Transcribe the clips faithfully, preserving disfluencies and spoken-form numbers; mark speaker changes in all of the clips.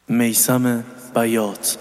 Speaker 1: میثم بیات.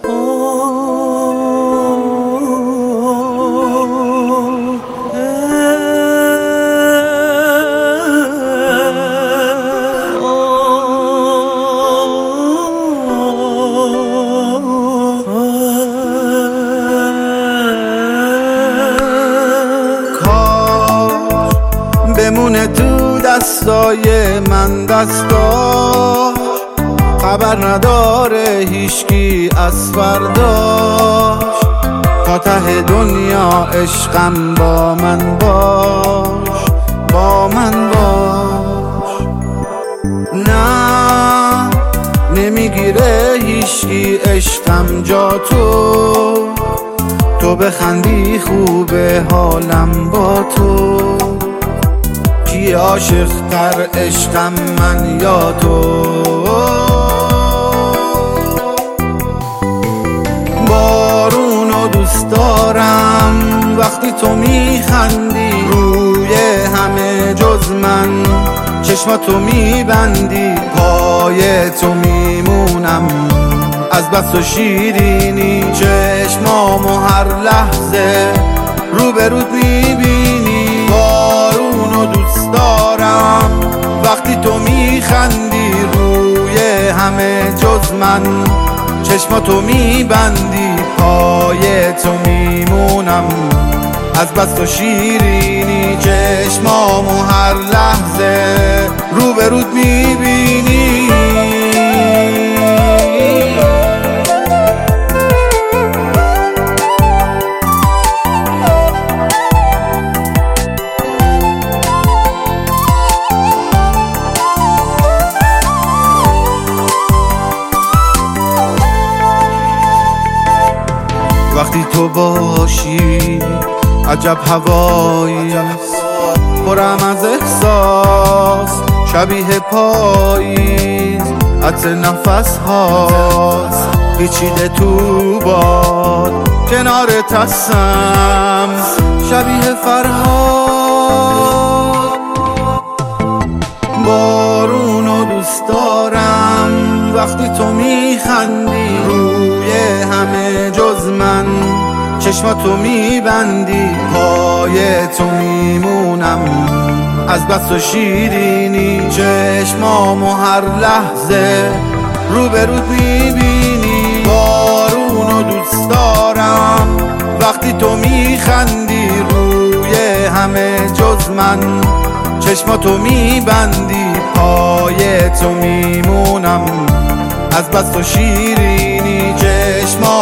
Speaker 2: بمونه تو دستای من دستا، خبر نداره هیچکی از فرداش. تا ته دنیا عشقم با من باش، با من باش. نه نمیگیره هیچکی عشقم جا تو، تو بخندی خوبه حالم با تو. کی عاشق تر عشقم من یا تو؟ بارونو دوست دارم وقتی تو میخندی، روی همه جز من چشماتو میبندی. پای تو میمونم از بس و شیرینی، چشمامو هر لحظه رو به رود میبینی. بارونو دوست دارم وقتی تو میخندی، روی همه جز من چشماتو میبندی. پای تو میمونم از بس و شیرینی، چشمامو هر لحظه رو به رود میبینی. وقتی تو باشی عجب هواییست، پرم از احساس شبیه پاییز. عطر نفس هاست پیچیده تو باد، کنارت هستم شبیه فرهاد. بارونو دوست دارم وقتی تو میخندی، روی همه جز من چشماتو میبندی. پای تو میمونم از بس و شیرینی، چشمامو هر لحظه رو به رود میبینی. بارونو دوست دارم وقتی تو میخندی، روی همه جز من چشماتو میبندی. پای تو میمونم از بس و شیرینی، چشماتو